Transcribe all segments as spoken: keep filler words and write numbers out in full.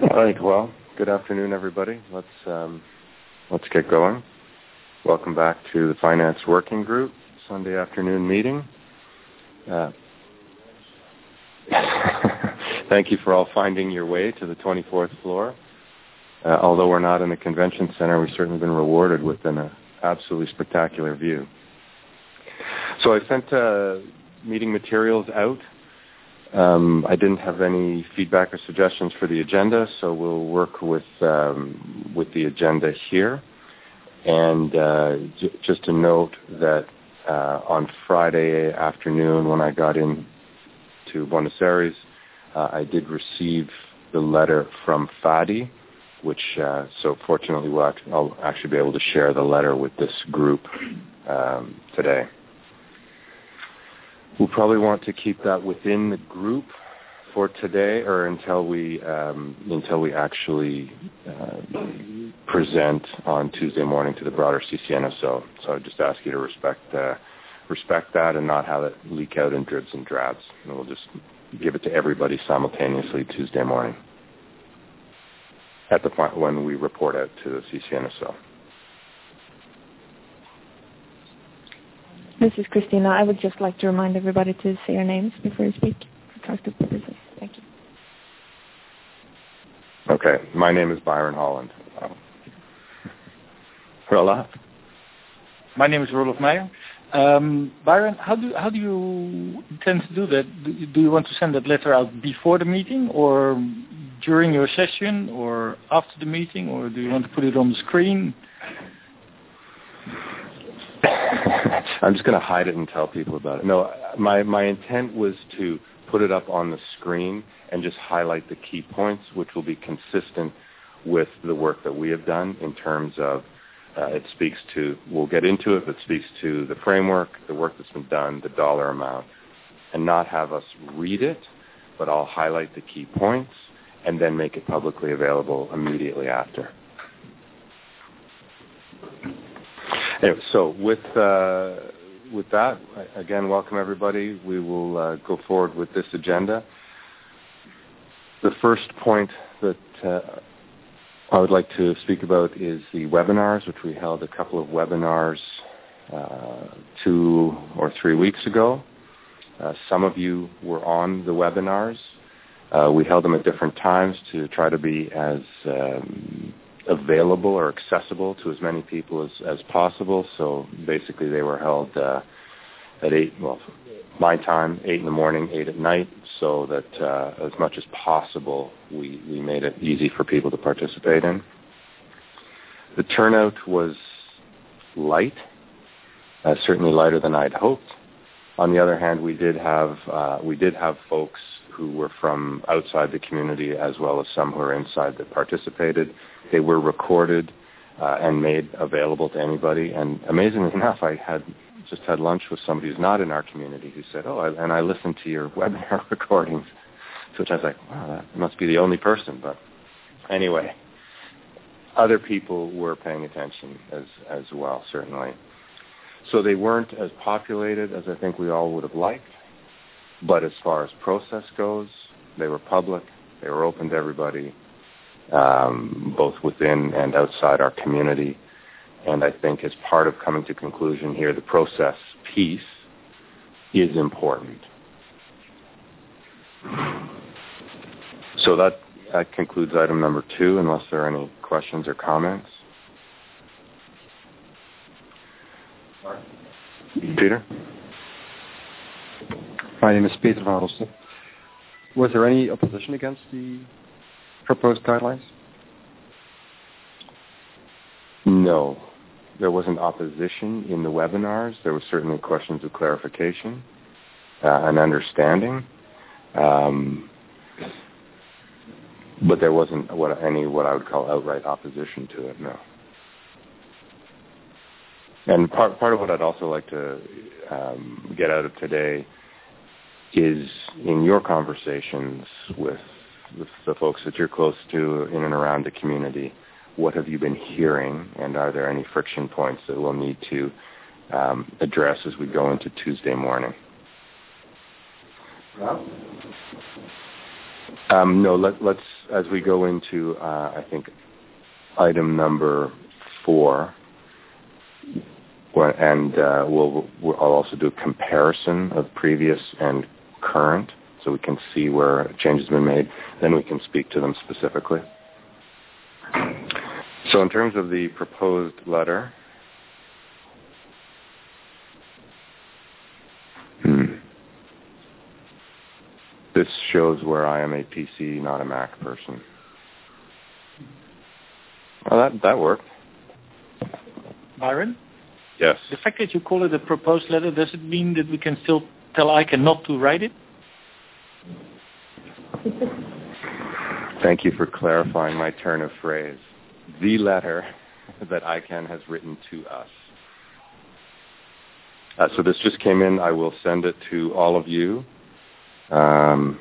All right. Well, good afternoon, everybody. Let's um, let's get going. Welcome back to the Finance Working Group Sunday afternoon meeting. Uh, thank you for all finding your way to the twenty-fourth floor. Uh, although we're not in the convention center, we've certainly been rewarded with an uh, absolutely spectacular view. So I sent uh, meeting materials out. Um, I didn't have any feedback or suggestions for the agenda, so we'll work with um, with the agenda here. And uh, j- just to note that uh, on Friday afternoon, when I got in to Buenos Aires, uh, I did receive the letter from Fadi, which uh, so fortunately we'll act- I'll actually be able to share the letter with this group um, today. We'll probably want to keep that within the group for today, or until we um, until we actually uh, present on Tuesday morning to the broader C C N S O. So I just ask you to respect uh, respect that and not have it leak out in dribs and drabs. And we'll just give it to everybody simultaneously Tuesday morning at the point when we report out to the C C N S O. This is Christina. I would just like to remind everybody to say your names before you speak for practical purposes. Thank you. Okay. My name is Byron Holland. Um, Rolla? My name is Rolof Meijer. Um, Byron, how do how do you intend to do that? Do you, do you want to send that letter out before the meeting, or during your session, or after the meeting, or do you want to put it on the screen? I'm just going to hide it and tell people about it. No, my, my intent was to put it up on the screen and just highlight the key points, which will be consistent with the work that we have done in terms of uh, it speaks to, we'll get into it, but speaks to the framework, the work that's been done, the dollar amount, and not have us read it, but I'll highlight the key points and then make it publicly available immediately after. Anyway, so with uh, with that, again, welcome everybody. We will uh, go forward with this agenda. The first point that uh, I would like to speak about is the webinars, which we held a couple of webinars uh, two or three weeks ago. Uh, some of you were on the webinars. Uh, we held them at different times to try to be as um, available or accessible to as many people as, as possible. So basically they were held uh, at eight, well, my time, eight in the morning, eight at night, so that uh, as much as possible we, we made it easy for people to participate in. The turnout was light, uh, certainly lighter than I'd hoped. On the other hand, we did have uh, we did have folks who were from outside the community as well as some who were inside that participated. They were recorded uh, and made available to anybody. And amazingly enough, I had just had lunch with somebody who's not in our community who said, "Oh, I, and I listened to your webinar recordings," to which I was like, "Wow, that must be the only person." But anyway, other people were paying attention as as well, certainly. So they weren't as populated as I think we all would have liked. But as far as process goes, they were public. They were open to everybody, um, both within and outside our community. And I think as part of coming to conclusion here, the process piece is important. So that, that concludes item number two, unless there are any questions or comments. Peter? My name is Peter van Rosten. Was there any opposition against the proposed guidelines? No. There wasn't opposition in the webinars. There were certainly questions of clarification uh, and understanding. Um, but there wasn't what, any what I would call outright opposition to it, no. And part, part of what I'd also like to um, get out of today is in your conversations with, with the folks that you're close to in and around the community, what have you been hearing, and are there any friction points that we'll need to um, address as we go into Tuesday morning? Well, Um, no, let, let's, as we go into, uh, I think, item number four, and uh, we'll, we'll, I'll also do a comparison of previous and current, so we can see where a change has been made. Then we can speak to them specifically. So in terms of the proposed letter, hmm, this shows where I am a P C, not a Mac person. Well, that, that worked. Byron? Yes. The fact that you call it a proposed letter, does it mean that we can still tell ICANN not to write it? Thank you for clarifying my turn of phrase. The letter that ICANN has written to us. Uh, so this just came in. I will send it to all of you. Um,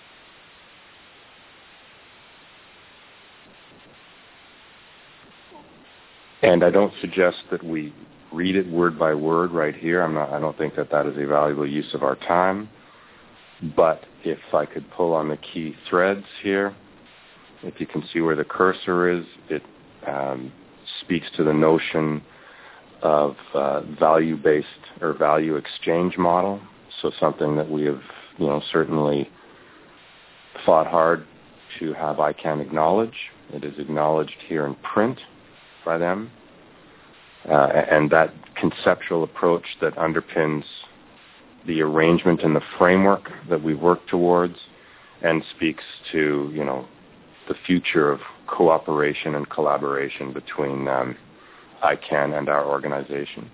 and I don't suggest that we read it word by word right here. I'm not, I don't think that that is a valuable use of our time. But if I could pull on the key threads here, if you can see where the cursor is, it um, speaks to the notion of uh, value-based or value exchange model. So something that we have, you know, certainly fought hard to have ICANN acknowledge. It is acknowledged here in print by them. Uh, and that conceptual approach that underpins the arrangement and the framework that we work towards and speaks to, you know, the future of cooperation and collaboration between um, ICANN and our organization.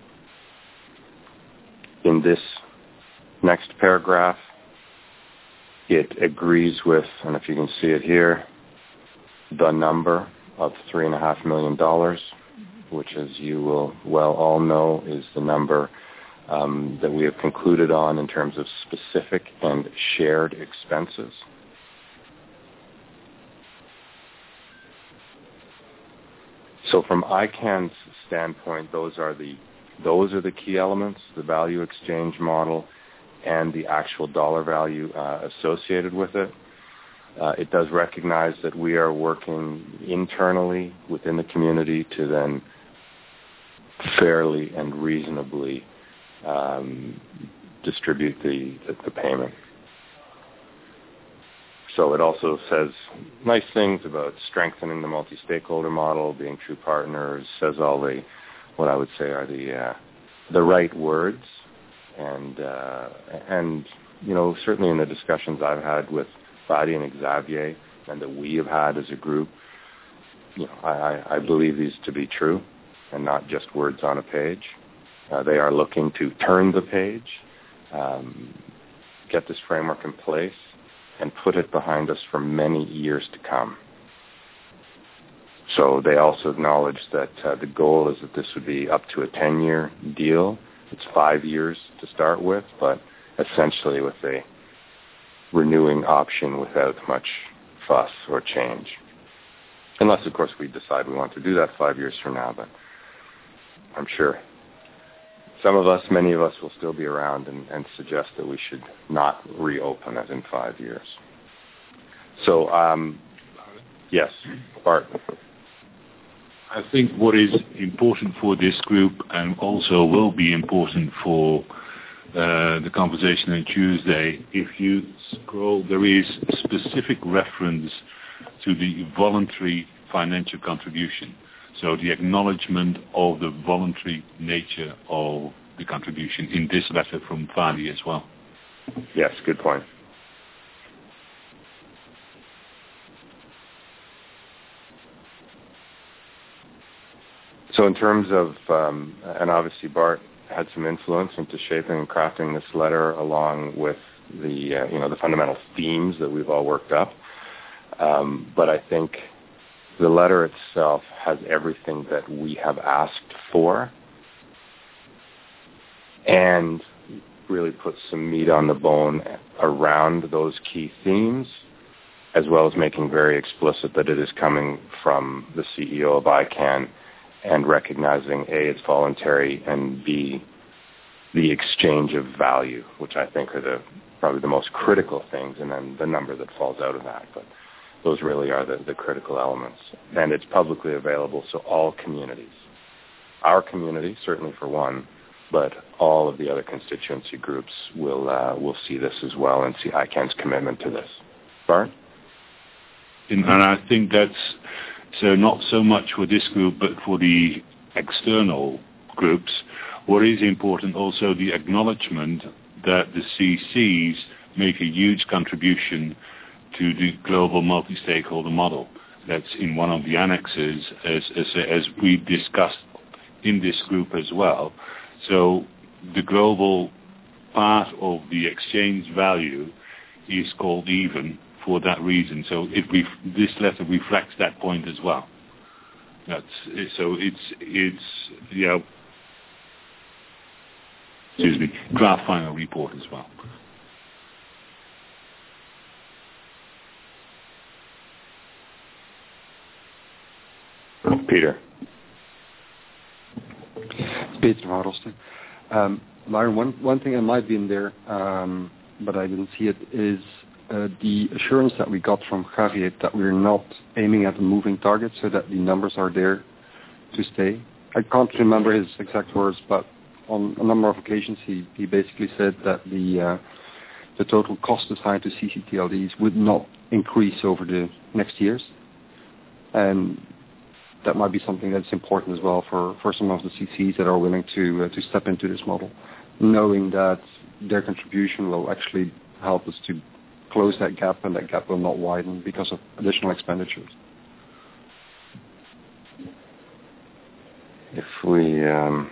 In this next paragraph, it agrees with, and if you can see it here, the number of three and a half million dollars, which, as you will well all know, is the number um, that we have concluded on in terms of specific and shared expenses. So from ICANN's standpoint, those are the those are the key elements: the value exchange model and the actual dollar value uh, associated with it. Uh, it does recognize that we are working internally within the community to then fairly and reasonably um, distribute the, the, the payment. So it also says nice things about strengthening the multi-stakeholder model, being true partners, says all the, what I would say are the uh, the right words. And, uh, and you know, certainly in the discussions I've had with Fadi and Xavier and that we have had as a group, you know, I, I believe these to be true and not just words on a page. Uh, they are looking to turn the page, um, get this framework in place, and put it behind us for many years to come. So they also acknowledge that uh, the goal is that this would be up to a ten-year deal. It's five years to start with, but essentially with a renewing option without much fuss or change. Unless, of course, we decide we want to do that five years from now, but I'm sure some of us, many of us, will still be around and, and suggest that we should not reopen it in five years. So, um, yes, Bart. I think what is important for this group and also will be important for uh, the conversation on Tuesday, if you scroll, there is specific reference to the voluntary financial contribution. So the acknowledgement of the voluntary nature of the contribution in this letter from Fadi as well. Yes, good point. So in terms of, um, and obviously Bart had some influence into shaping and crafting this letter along with the, uh, you know, the fundamental themes that we've all worked up. Um, but I think the letter itself has everything that we have asked for and really puts some meat on the bone around those key themes, as well as making very explicit that it is coming from the C E O of ICANN and recognizing, A, it's voluntary, and B, the exchange of value, which I think are the probably the most critical things, and then the number that falls out of that. But those really are the, the critical elements. And it's publicly available, so all communities, our community, certainly for one, but all of the other constituency groups will uh, will see this as well and see I CAN's commitment to this. Bart? And I think that's so not so much for this group, but for the external groups. What is important also the acknowledgement that the C Cs make a huge contribution to the global multi-stakeholder model. That's in one of the annexes, as, as, as we discussed in this group as well. So the global part of the exchange value is called even for that reason. So it ref- this letter reflects that point as well. That's so it's it's you know, excuse me, draft final report as well. Peter. It's Peter van Rosten. Um, Myron, one, one thing that might be in there, um, but I didn't see it, is uh, the assurance that we got from Javier that we're not aiming at a moving target so that the numbers are there to stay. I can't remember his exact words, but on a number of occasions he, he basically said that the uh, the total cost assigned to C C T L Ds would not increase over the next years. And that might be something that's important as well for, for some of the C Cs that are willing to uh, to step into this model, knowing that their contribution will actually help us to close that gap, and that gap will not widen because of additional expenditures. If we um,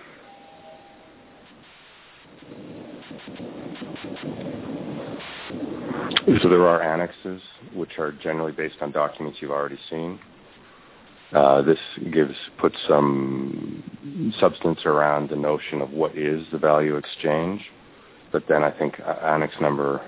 so there are annexes which are generally based on documents you've already seen. Uh, this gives puts some substance around the notion of what is the value exchange, but then I think uh, annex number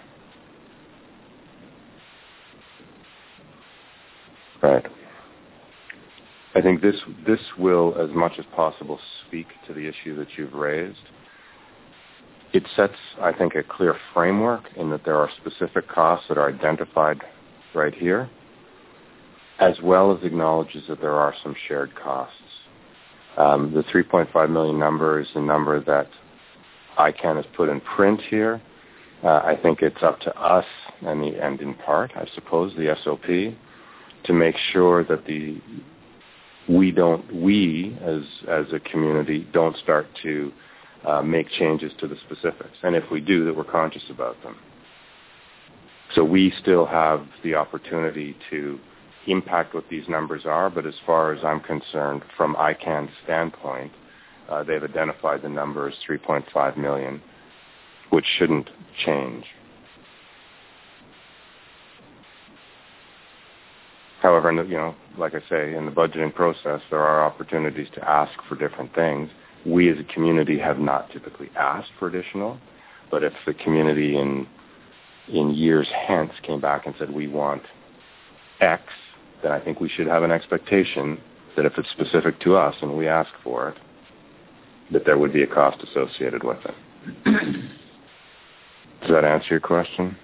right. I think this this will, as much as possible, speak to the issue that you've raised. It sets, I think, a clear framework in that there are specific costs that are identified right here, as well as acknowledges that there are some shared costs. Um, the three point five million number is the number that I CAN has put in print here. Uh, I think it's up to us, and, the, and in part, I suppose, the S O P, to make sure that the we don't, we as as a community don't start to uh, make changes to the specifics, and if we do, that we're conscious about them. So we still have the opportunity to impact what these numbers are, but as far as I'm concerned, from I CAN's standpoint, uh, they've identified the number as three point five million, which shouldn't change. However, you know, like I say, in the budgeting process, there are opportunities to ask for different things. We as a community have not typically asked for additional, but if the community in in years hence came back and said we want X, then I think we should have an expectation that if it's specific to us and we ask for it, that there would be a cost associated with it. Does that answer your question?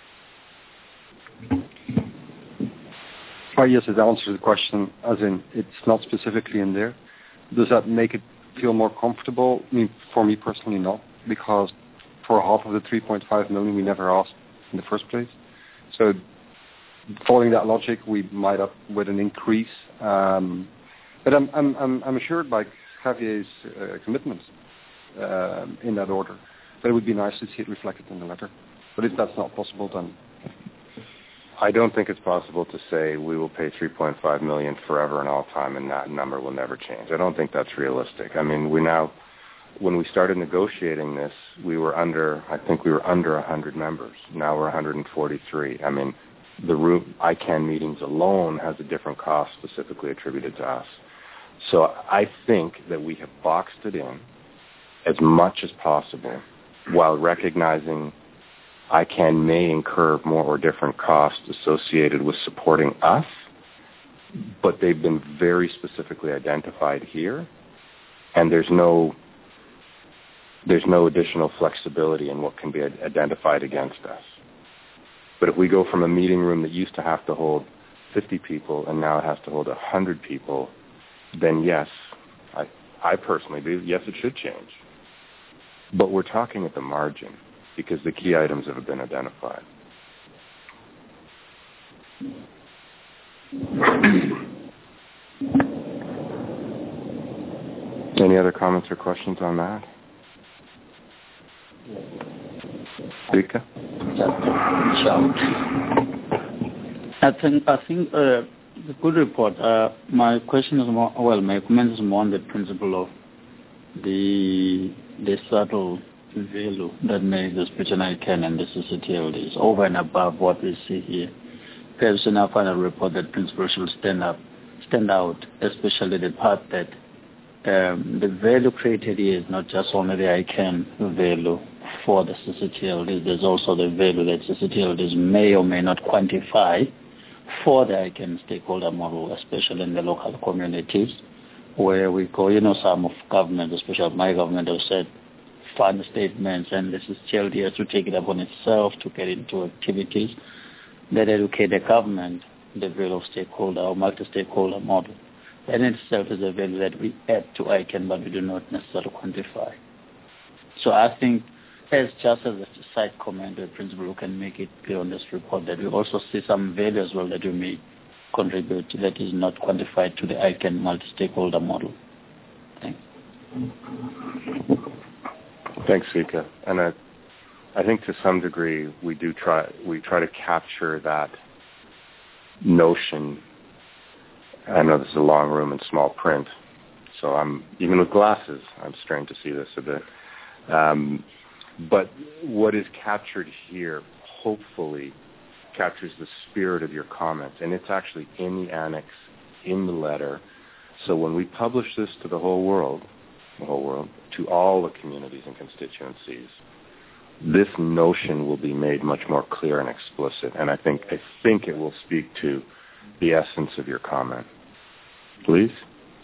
Oh, yes, it answers the question, as in it's not specifically in there. Does that make it feel more comfortable? I mean, for me personally, not, because for half of the three point five million we never asked in the first place. So following that logic, we might up with an increase. Um, but I'm, I'm, I'm, I'm assured by Javier's uh, commitments uh, in that order. But it would be nice to see it reflected in the letter. But if that's not possible, then I don't think it's possible to say we will pay three point five million dollars forever and all time, and that number will never change. I don't think that's realistic. I mean, we now, when we started negotiating this, we were under, I think we were under one hundred members. Now we're one hundred forty-three. I mean, the root I CAN meetings alone has a different cost specifically attributed to us. So I think that we have boxed it in as much as possible while recognizing I CAN may incur more or different costs associated with supporting us, but they've been very specifically identified here, and there's no there's no additional flexibility in what can be identified against us. But if we go from a meeting room that used to have to hold fifty people and now it has to hold one hundred people, then yes, I, I personally believe, yes, it should change. But we're talking at the margin because the key items have been identified. Any other comments or questions on that? Rika? I think I think uh, the good report. Uh, my question is more, well, my comment is more on the principle of the the subtle value that makes the special I C A N and the C C T L Ds over and above what we see here. Perhaps in our final report, that principle should stand up, stand out, especially the part that um, the value created here is not just only the I C A N value for the C C T L Ds. There's also the value that C C T L Ds may or may not quantify for the I C A N stakeholder model, especially in the local communities, where we go, you know, some of government, especially my government, have said fund statements, and the C C T L D has to take it upon itself to get into activities that educate the government the value of stakeholder or multi-stakeholder model. That in itself is a value that we add to I C A N, but we do not necessarily quantify. So I think, as just as a side comment, the principle, we can make it clear on this report that we also see some value as well that we may contribute that is not quantified to the I C A N multi-stakeholder model. Thanks. Thanks, Vika. And I, I think to some degree we do try we try to capture that notion. I know this is a long room and small print, so I'm even with glasses, I'm strained to see this a bit. Um, but what is captured here, hopefully, captures the spirit of your comments, and it's actually in the annex, in the letter. So when we publish this to the whole world, the whole world, to all the communities and constituencies, this notion will be made much more clear and explicit, and I think I think it will speak to the essence of your comment. Please.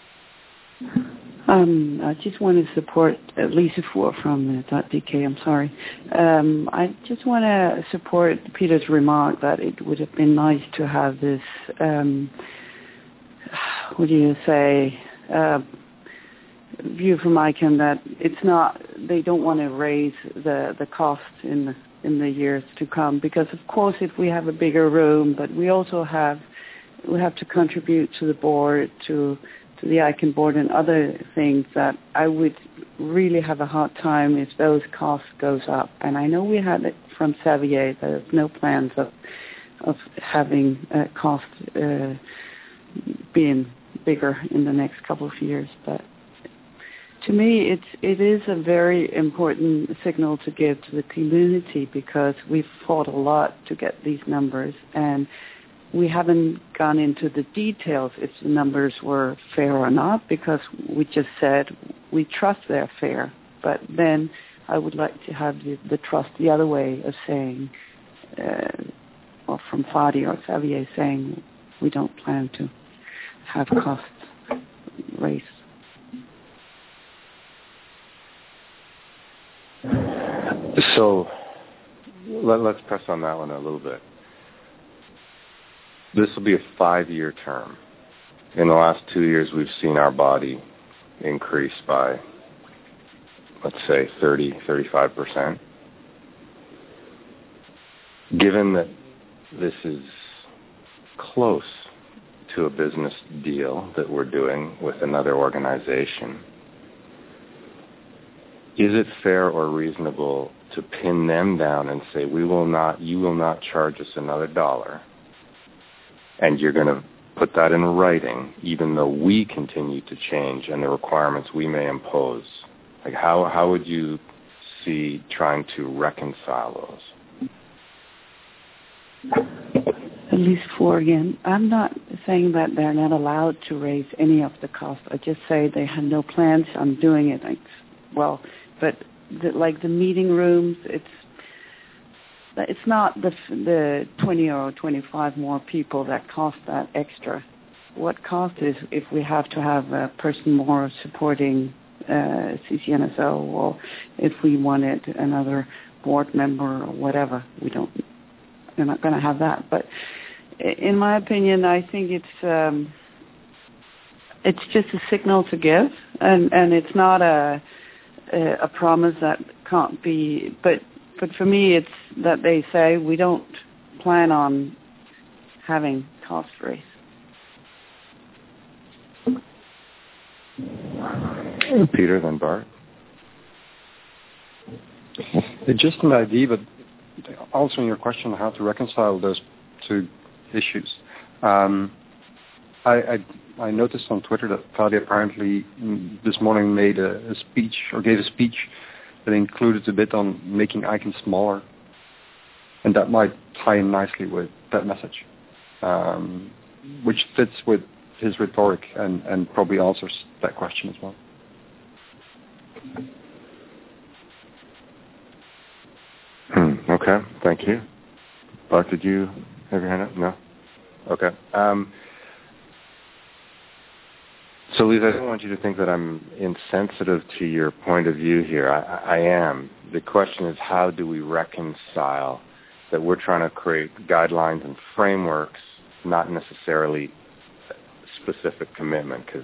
Um, I just want to support uh, Lisa Ford from uh, .D K. I'm sorry. Um, I just want to support Peter's remark that it would have been nice to have this, um, what do you say, uh, view from I C A N that it's not, they don't want to raise the, the cost in the, in the years to come, because of course if we have a bigger room, but we also have, we have to contribute to the board, to to the I C A N board and other things that I would really have a hard time if those costs goes up. And I know we had it from Xavier, there's no plans of of having uh, cost uh, being bigger in the next couple of years. But to me, it's, it is a very important signal to give to the community, because we've fought a lot to get these numbers, and we haven't gone into the details if the numbers were fair or not, because we just said we trust they're fair. But then I would like to have the, the trust the other way of saying, uh, or from Fadi or Xavier saying we don't plan to have costs raised. So let, let's press on that one a little bit. This will be a five-year term. In the last two years, we've seen our body increase by, let's say, thirty, thirty-five percent. Given that this is close to a business deal that we're doing with another organization, is it fair or reasonable to pin them down and say, we will not, you will not charge us another dollar, and you're going to put that in writing, even though we continue to change and the requirements we may impose? Like, how how would you see trying to reconcile those? At least four again. I'm not saying that they're not allowed to raise any of the costs. I just say they have no plans on doing it. Like, well, but the, like the meeting rooms, it's it's not the the twenty or twenty-five more people that cost that extra. What cost is if we have to have a person more supporting uh, C C N S O, or if we wanted another board member or whatever. We don't, we're not going to have that. But in my opinion, I think it's um, it's just a signal to give, and, and it's not a, a a promise that can't be. But but for me, it's that they say we don't plan on having cost raise. Peter, then Bart. It's just an idea, but answering your question on how to reconcile those two issues. Um, I, I, I noticed on Twitter that Claudia apparently this morning made a, a speech, or gave a speech that included a bit on making icons smaller, and that might tie in nicely with that message, um, which fits with his rhetoric and, and probably answers that question as well. Hmm, okay, thank you. Bart, did you have your hand up? No? Okay. Um, so, Lisa, I don't want you to think that I'm insensitive to your point of view here. I, I am. The question is, how do we reconcile that we're trying to create guidelines and frameworks, not necessarily specific commitment, because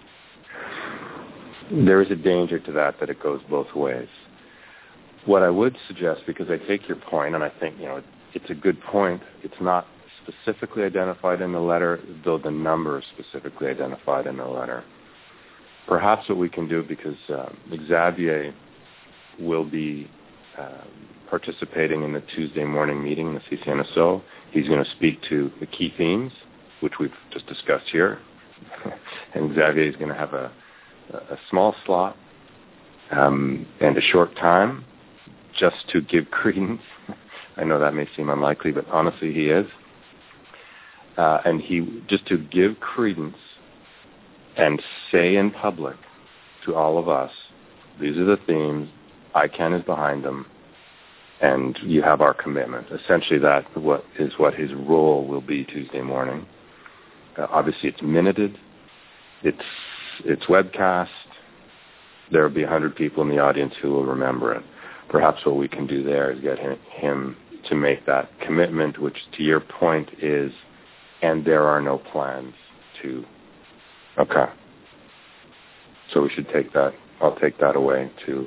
there is a danger to that, that it goes both ways. What I would suggest, because I take your point, and I think, you know, it's a good point, it's not specifically identified in the letter, though the number is specifically identified in the letter. Perhaps what we can do, because uh, Xavier will be uh, participating in the Tuesday morning meeting in the C C N S O, he's going to speak to the key themes, which we've just discussed here, and Xavier is going to have a, a small slot um, and a short time just to give credence. I know that may seem unlikely, but honestly he is. Uh, and he just to give credence and say in public to all of us, these are the themes, I C A N is behind them, and you have our commitment. Essentially that what is what his role will be Tuesday morning. Uh, obviously it's minuted, it's, it's webcast, there will be one hundred people in the audience who will remember it. Perhaps what we can do there is get him, him to make that commitment, which to your point is, and there are no plans to, okay. So we should take that, I'll take that away to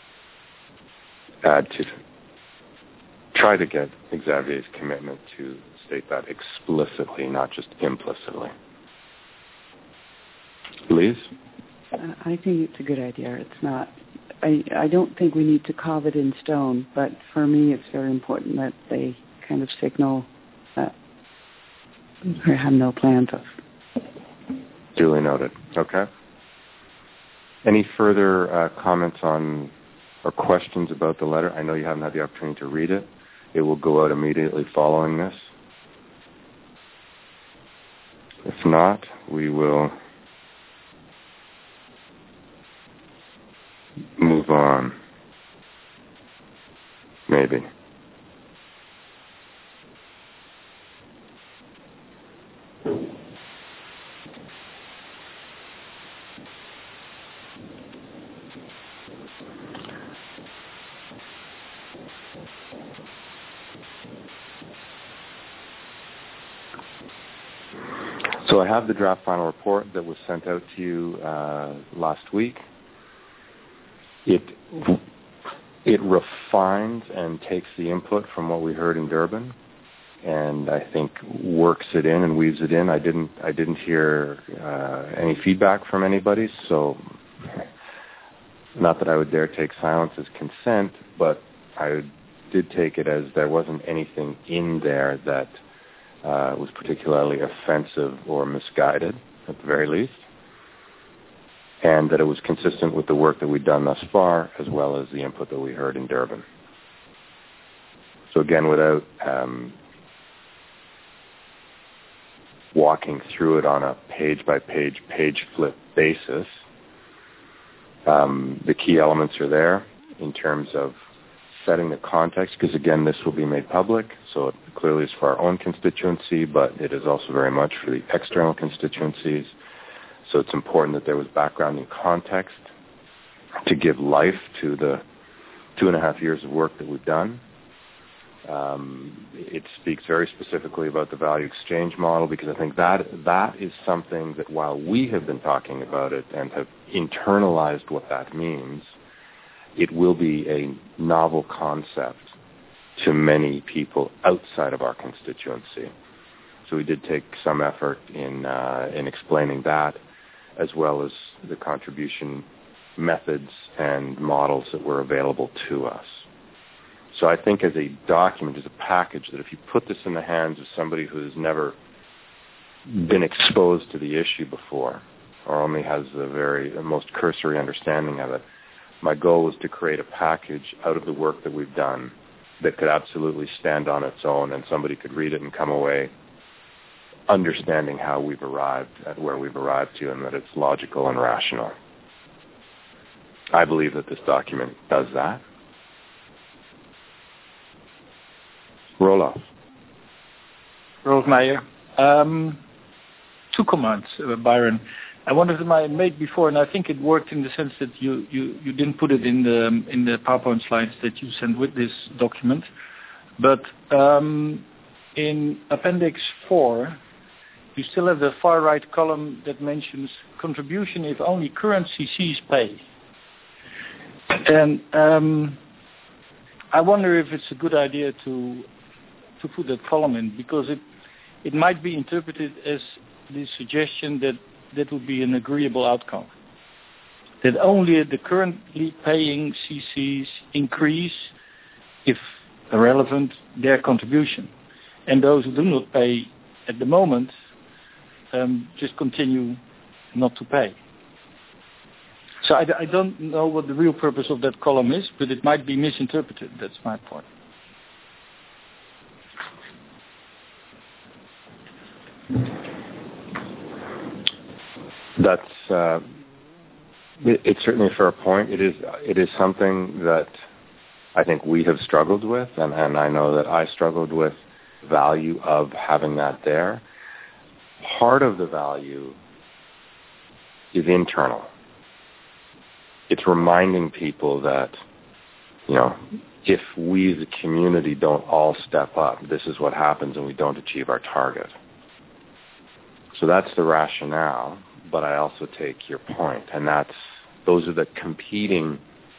add to, try to get Xavier's commitment to state that explicitly, not just implicitly. Lise? Uh, I think it's a good idea. It's not, I, I don't think we need to carve it in stone, but for me it's very important that they kind of signal that we have no plans of. Duly noted. Okay. Any further uh, comments on or questions about the letter? I know you haven't had the opportunity to read it. It will go out immediately following this. If not, we will move on. Maybe. So I have the draft final report that was sent out to you uh, last week. It it refines and takes the input from what we heard in Durban, and I think works it in and weaves it in. I didn't I didn't hear uh, any feedback from anybody, so not that I would dare take silence as consent, but I did take it as there wasn't anything in there that uh, was particularly offensive or misguided, at the very least, and that it was consistent with the work that we'd done thus far, as well as the input that we heard in Durban. So again, without um, walking through it on a page-by-page, page-flip basis, um, the key elements are there in terms of setting the context, because again, this will be made public, so it clearly is for our own constituency, but it is also very much for the external constituencies. So it's important that there was background and context to give life to the two and a half years of work that we've done. Um, it speaks very specifically about the value exchange model, because I think that that is something that, while we have been talking about it and have internalized what that means, it will be a novel concept to many people outside of our constituency. So we did take some effort in uh, in explaining that, as well as the contribution methods and models that were available to us. So I think as a document, as a package, that if you put this in the hands of somebody who has never been exposed to the issue before, or only has a very a most cursory understanding of it, my goal was to create a package out of the work that we've done that could absolutely stand on its own, and somebody could read it and come away understanding how we've arrived at where we've arrived to, and that it's logical and rational. I believe that this document does that. Roelof. Rolf Meijer. Um, two comments, uh, Byron. I one of them I made before, and I think it worked in the sense that you, you, you didn't put it in the in the PowerPoint slides that you sent with this document. But um, in Appendix four, you still have the far right column that mentions contribution if only current C Cs pay. And um, I wonder if it's a good idea to to put that column in, because it it might be interpreted as the suggestion that that would be an agreeable outcome. That only the currently paying C Cs increase, if relevant, their contribution. And those who do not pay at the moment um, just continue not to pay. So I, I don't know what the real purpose of that column is, but it might be misinterpreted. That's my point. That's uh, it, it's certainly a fair point. It is it is something that I think we have struggled with, and, and I know that I struggled with value of having that there. Part of the value is internal. It's reminding people that, you know, if we as a community don't all step up, this is what happens, and we don't achieve our target. So that's the rationale, but I also take your point, and that's those are the competing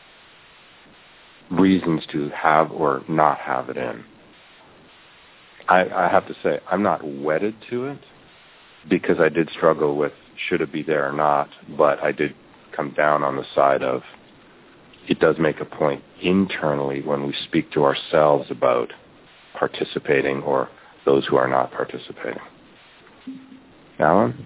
reasons to have or not have it in. I, I have to say, I'm not wedded to it, because I did struggle with should it be there or not, but I did come down on the side of it does make a point internally when we speak to ourselves about participating or those who are not participating. Alan?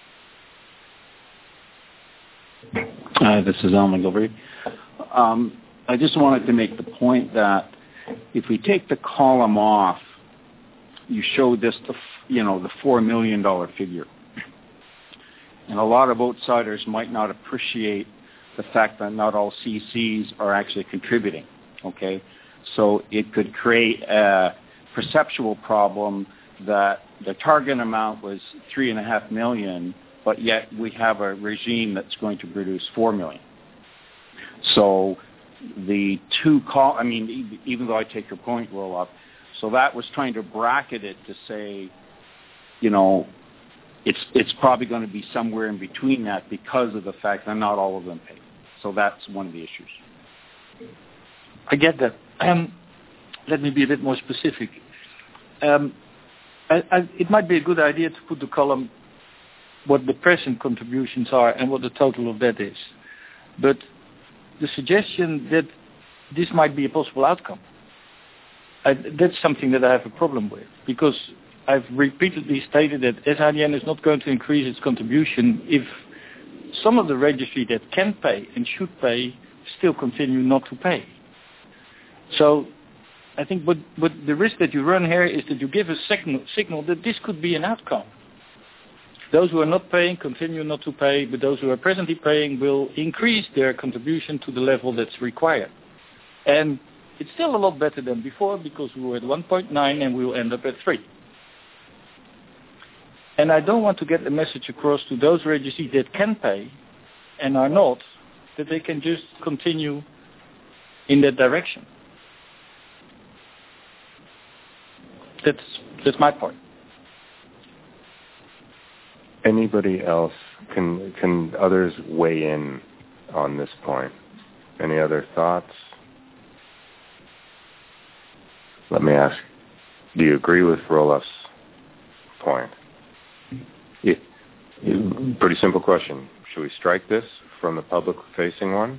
Hi, this is Alan McGilvery. Um, I just wanted to make the point that if we take the column off, you show this, the, you know, the four million dollars figure. And a lot of outsiders might not appreciate the fact that not all C Cs are actually contributing, okay? So it could create a perceptual problem that the target amount was three and a half million, but yet we have a regime that's going to produce four million. So the two call, I mean, even though I take your point, Roelof, so that was trying to bracket it to say, you know, it's it's probably going to be somewhere in between that because of the fact that not all of them pay. So that's one of the issues. I get that. Um, let me be a bit more specific. Um, I, I, it might be a good idea to put the column what the present contributions are and what the total of that is. But the suggestion that this might be a possible outcome, I, that's something that I have a problem with, because I've repeatedly stated that S I D N is not going to increase its contribution if some of the registry that can pay and should pay still continue not to pay. So I think what, what the risk that you run here is that you give a signal, signal that this could be an outcome. Those who are not paying continue not to pay, but those who are presently paying will increase their contribution to the level that's required. And it's still a lot better than before, because we were at one point nine and we will end up at three. And I don't want to get the message across to those registries that can pay and are not, that they can just continue in that direction. That's that's my point. Anybody else? Can can others weigh in on this point? Any other thoughts? Let me ask, do you agree with Rolof's point? It, it, pretty simple question. Should we strike this from the public-facing one?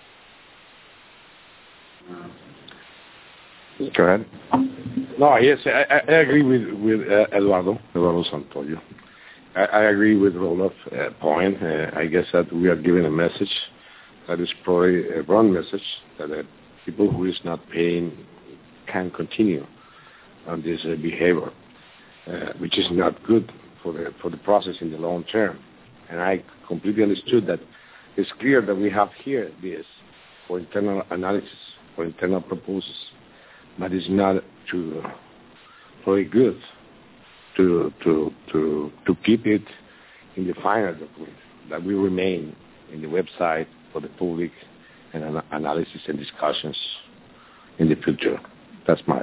Go ahead. No, yes, I, I agree with, with uh, Eduardo, Eduardo Santoyo. I, I agree with Rolof's uh, point. Uh, I guess that we are giving a message that is probably a wrong message, that uh, people who is not paying can continue on this uh, behavior, uh, which is not good for the for the process in the long term. And I completely understood that it's clear that we have here this for internal analysis, for internal proposals, but it's not too very good to to to to keep it in the final document, that we remain in the website for the public and an analysis and discussions in the future. That's my.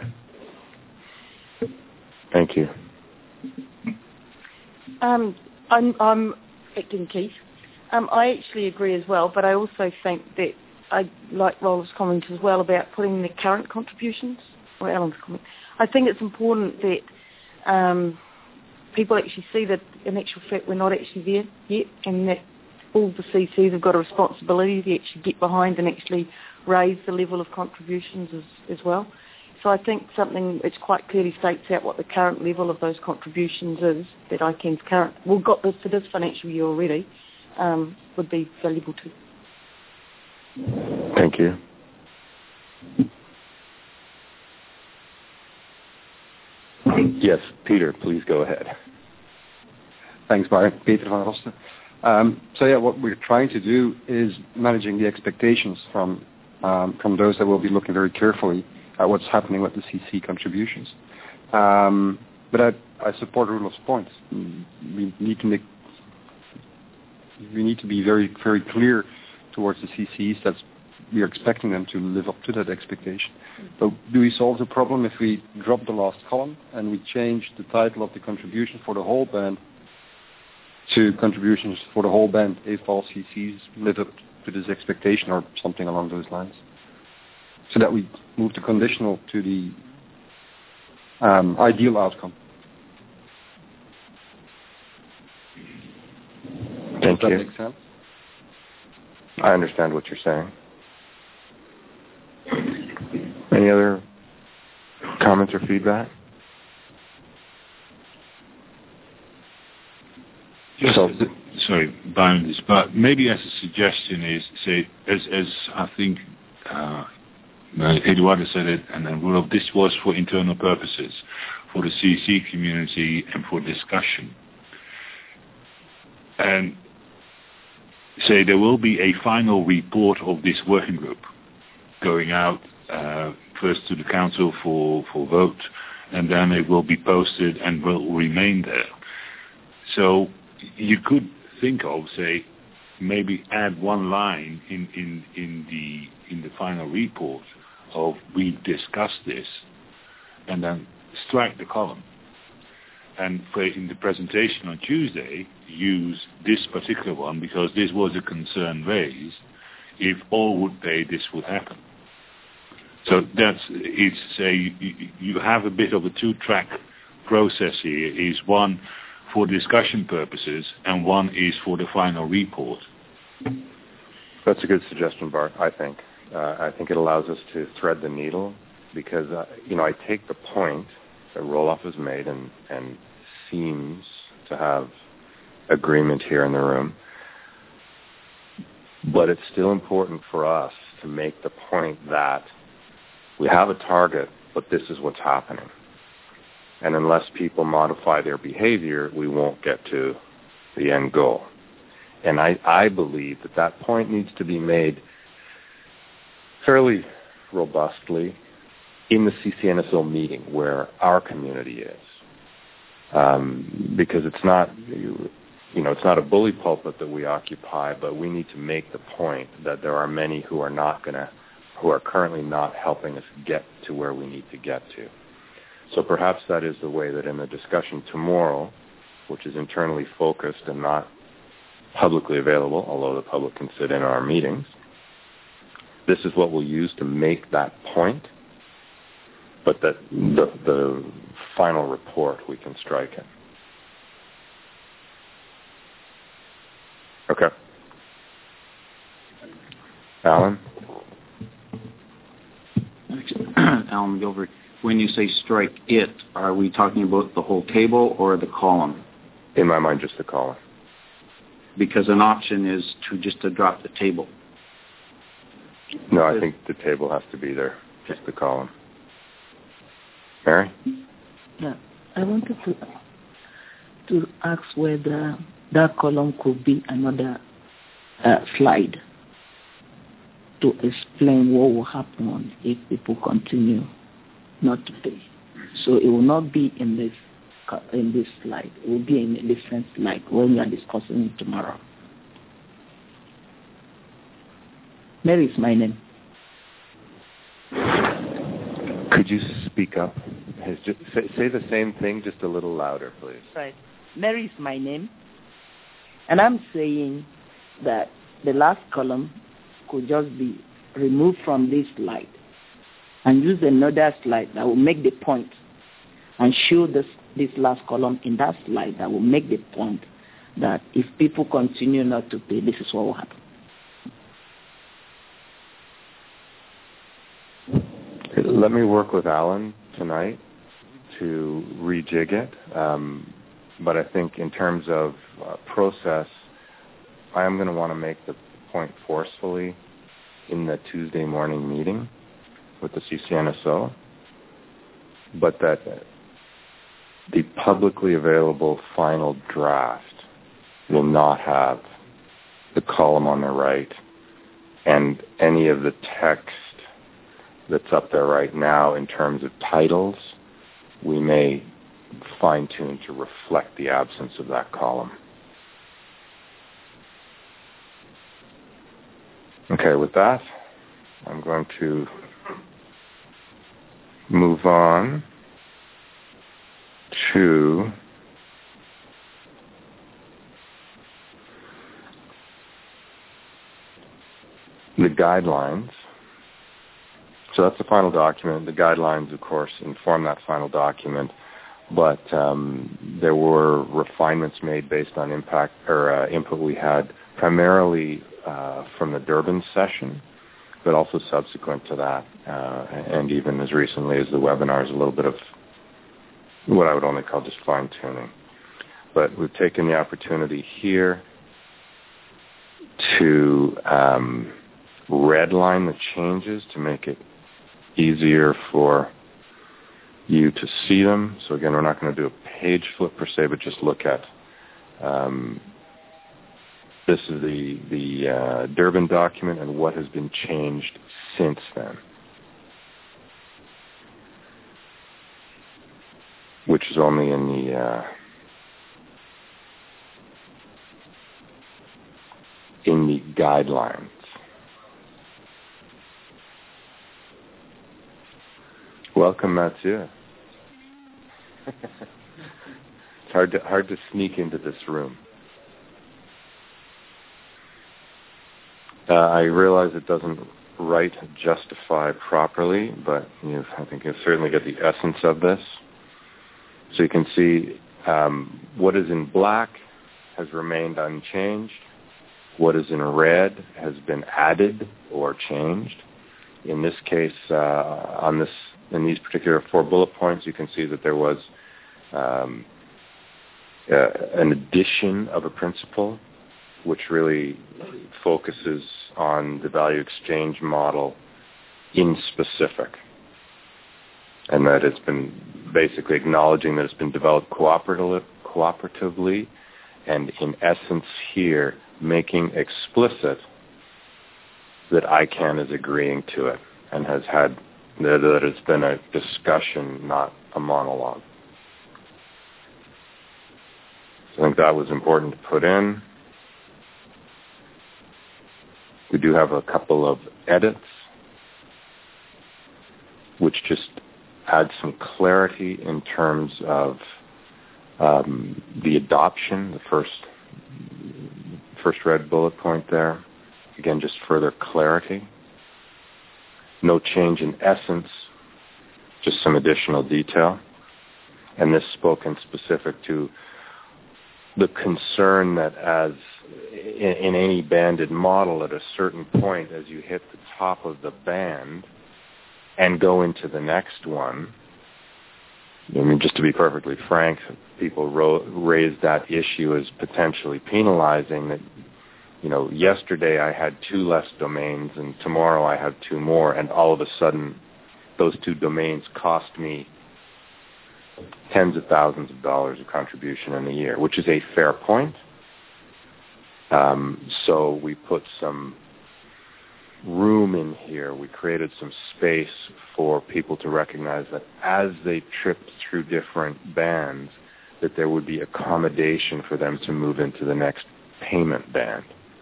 Thank you. Um, I'm, I'm acting Keith. Um, I actually agree as well, but I also think that I like Rolof's comment as well about putting the current contributions, or Alan's comment. I think it's important that um, people actually see that in actual fact we're not actually there yet, and that all the C Cs have got a responsibility to actually get behind and actually raise the level of contributions as, as well. So I think something which quite clearly states out what the current level of those contributions is, that I Can's current, well, got this for this financial year already, um, would be valuable too. Thank you. Yes, Peter, please go ahead. Thanks, Byron. Peter van Rosten. Um, so yeah, what we're trying to do is managing the expectations from um, from those that will be looking very carefully at what's happening with the C C contributions. Um, but I, I support Rolof's points. We need to make, we need to be very very clear towards the C Cs that we are expecting them to live up to that expectation. But do we solve the problem if we drop the last column and we change the title of the contribution for the whole band to contributions for the whole band if all C Cs live up to this expectation, or something along those lines, so that we move the conditional to the um, ideal outcome? Thank Does that you. make sense? I understand what you're saying. Any other comments or feedback? Just, so, sorry, Byron, this, but maybe as a suggestion is, say, as as I think uh, Eduardo said it, and then Rolof, this was for internal purposes, for the C C community and for discussion. And say there will be a final report of this working group going out uh, first to the council for, for vote, and then it will be posted and will remain there. So you could think of, say, maybe add one line in, in, in the in the final report of we discussed this, and then strike the column. And for in the presentation on Tuesday, use this particular one because this was a concern raised. If all would pay, this would happen. So that's, it's say you, you have a bit of a two-track process here. Is one for discussion purposes, and one is for the final report. That's a good suggestion, Bart, I think. Uh, I think it allows us to thread the needle because, uh, you know, I take the point that Rolof has made and, and seems to have agreement here in the room, but it's still important for us to make the point that we have a target, but this is what's happening. And unless people modify their behavior, we won't get to the end goal. And I, I believe that that point needs to be made fairly robustly in the C C N S O meeting where our community is. Um, because it's not, you, you know, it's not a bully pulpit that we occupy, but we need to make the point that there are many who are not going to, who are currently not helping us get to where we need to get to. So perhaps that is the way that in the discussion tomorrow, which is internally focused and not publicly available, although the public can sit in our meetings, this is what we'll use to make that point, but that the, the final report we can strike it. Okay. Alan? Alan Gilbert. When you say strike it, are we talking about the whole table or the column? In my mind, just the column. Because an option is to just to drop the table. No, I think the table has to be there, just the column. Mary? Yeah, I wanted to to ask whether that column could be another uh, slide to explain what will happen if people continue not to pay. So it will not be in this in this slide. It will be in a different slide when we are discussing it tomorrow. Mary is my name. Could you speak up? Just, say, say the same thing, just a little louder, please. Right. Mary is my name. And I'm saying that the last column could just be removed from this slide and use another slide that will make the point and show this, this last column in that slide that will make the point that if people continue not to pay, this is what will happen. Let me work with Alan tonight to rejig it. Um, but I think in terms of uh, process, I am going to want to make the point forcefully in the Tuesday morning meeting with the C C N S O, but that the publicly available final draft will not have the column on the right and any of the text that's up there right now in terms of titles, we may fine-tune to reflect the absence of that column. Okay, with that, I'm going to move on to the guidelines. So that's the final document. The guidelines, of course, inform that final document, but um, there were refinements made based on impact or uh, input we had primarily uh, from the Durban session, but also subsequent to that, uh, and even as recently as the webinars, a little bit of what I would only call just fine-tuning. But we've taken the opportunity here to um, redline the changes to make it easier for you to see them. So again, we're not going to do a page flip per se, but just look at um, this is the the uh, Durban document and what has been changed since then, which is only in the uh, in the guidelines. Welcome, Mathieu. It's hard to hard to sneak into this room. Uh, I realize it doesn't write justify properly, but you I think you certainly get the essence of this. So you can see um, what is in black has remained unchanged. What is in red has been added or changed. In this case, uh, on this in these particular four bullet points, you can see that there was um, uh, an addition of a principle, which really focuses on the value exchange model in specific, and that it's been basically acknowledging that it's been developed cooperatively, cooperatively and in essence here making explicit that I C A N is agreeing to it and has had that, that it's been a discussion, not a monologue. I think that was important to put in. We do have a couple of edits, which just add some clarity in terms of um, the adoption, the first first red bullet point there. Again, just further clarity. No change in essence, just some additional detail. And this spoken specific to the concern that as in, in any banded model, at a certain point, as you hit the top of the band and go into the next one, I mean, just to be perfectly frank, people ro- raised that issue as potentially penalizing that, you know, yesterday I had two less domains and tomorrow I have two more, and all of a sudden those two domains cost me tens of thousands of dollars of contribution in a year, which is a fair point. Um, so we put some room in here. We created some space for people to recognize that as they trip through different bands, that there would be accommodation for them to move into the next payment band.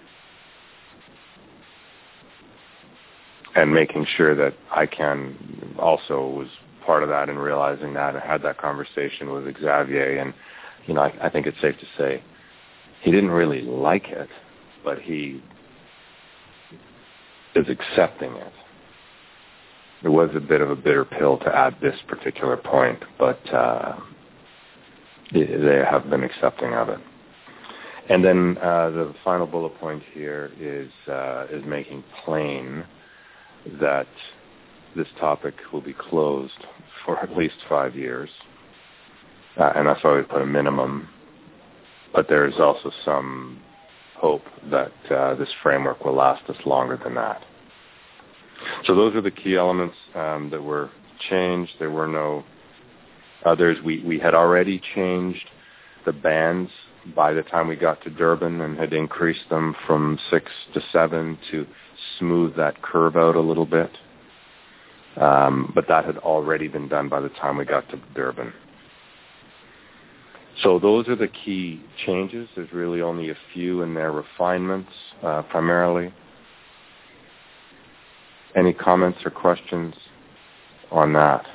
And making sure that I can also was part of that and realizing that. I had that conversation with Xavier, and you know, I, I think it's safe to say he didn't really like it, but he is accepting it. It was a bit of a bitter pill to add this particular point, but uh, they have been accepting of it. And then uh, the final bullet point here is uh, is making plain that this topic will be closed for at least five years. Uh, and that's why we put a minimum. But there's also some hope that uh, this framework will last us longer than that. So those are the key elements um, that were changed. There were no others. We, we had already changed the bands by the time we got to Durban and had increased them from six to seven to smooth that curve out a little bit. Um, but that had already been done by the time we got to Durban. So those are the key changes. There's really only a few in their refinements, uh, primarily. Any comments or questions on that?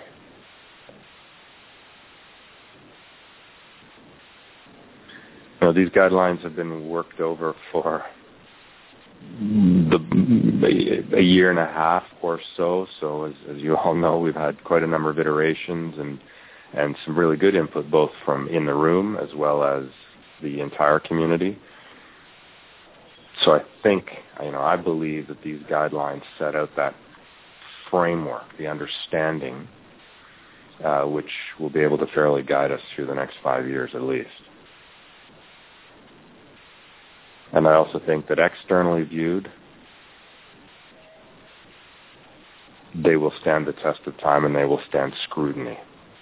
You know, these guidelines have been worked over for the, a year and a half or so. So as, as you all know, we've had quite a number of iterations and, and some really good input, both from in the room as well as the entire community. So I think, you know, I believe that these guidelines set out that framework, the understanding, uh, which will be able to fairly guide us through the next five years at least. And I also think that externally viewed, they will stand the test of time and they will stand scrutiny.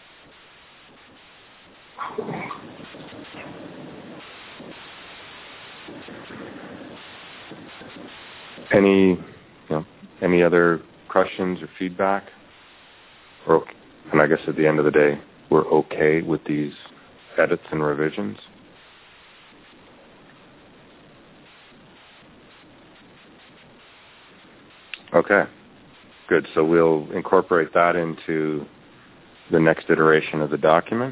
Any, you know, any other questions or feedback? Or, and I guess at the end of the day, we're okay with these edits and revisions? Okay, good. So we'll incorporate that into the next iteration of the document.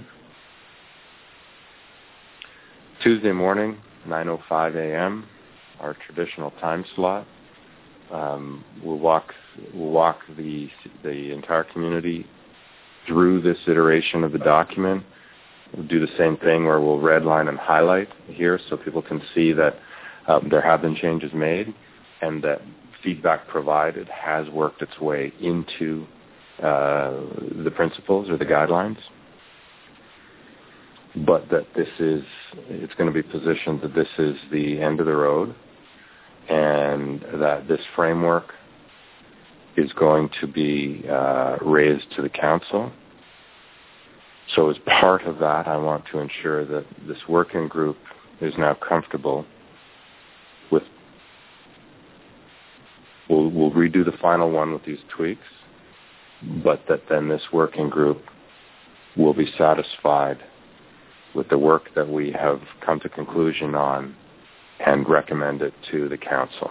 Tuesday morning, nine oh five a.m., our traditional time slot. Um, we'll walk we'll walk the the entire community through this iteration of the document. We'll do the same thing where we'll redline and highlight here so people can see that um, there have been changes made and that feedback provided has worked its way into uh, the principles or the guidelines, but that this is, it's going to be positioned that this is the end of the road and that this framework is going to be uh, raised to the council. So as part of that, I want to ensure that this working group is now comfortable with We'll, we'll redo the final one with these tweaks, but that then this working group will be satisfied with the work that we have come to conclusion on and recommend it to the council.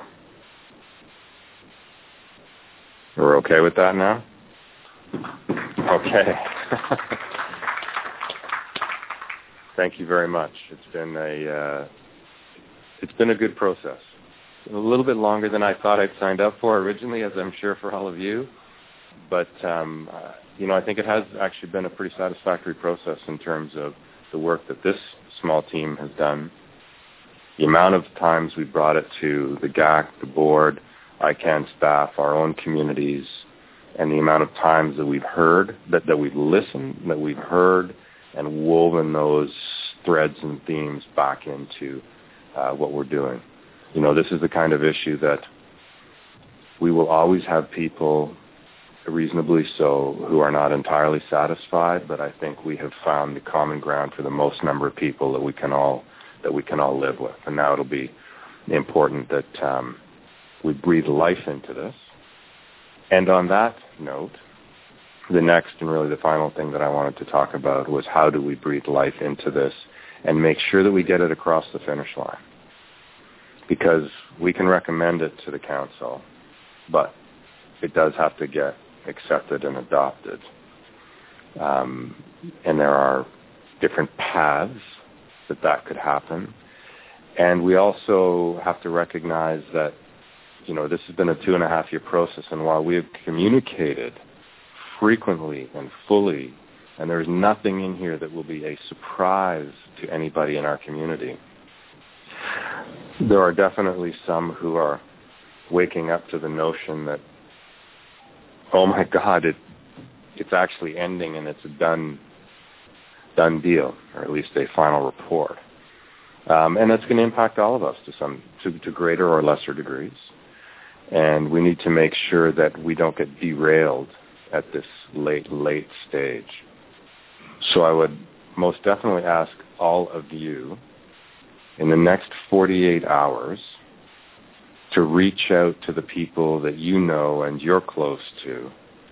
We're okay with that now? Okay. Thank you very much. It's been a uh, it's been a good process. A little bit longer than I thought I'd signed up for originally, as I'm sure for all of you. But um, uh, you know, I think it has actually been a pretty satisfactory process in terms of the work that this small team has done. The amount of times we brought it to the G A C, the board, I CAN staff, our own communities, and the amount of times that we've heard, that, that we've listened, that we've heard, and woven those threads and themes back into uh, what we're doing. You know, this is the kind of issue that we will always have people, reasonably so, who are not entirely satisfied, but I think we have found the common ground for the most number of people that we can all that we can all live with. And now it'll be important that um, we breathe life into this. And on that note, the next and really the final thing that I wanted to talk about was how do we breathe life into this and make sure that we get it across the finish line. Because we can recommend it to the council, but it does have to get accepted and adopted. Um, and there are different paths that that could happen. And we also have to recognize that, you know, this has been a two and a half year process, and while we have communicated frequently and fully, and there's nothing in here that will be a surprise to anybody in our community, there are definitely some who are waking up to the notion that, oh my God, it it's actually ending and it's a done done deal, or at least a final report. Um, and that's going to impact all of us to some to, to greater or lesser degrees. And we need to make sure that we don't get derailed at this late, late stage. So I would most definitely ask all of you in the next forty-eight hours to reach out to the people that you know and you're close to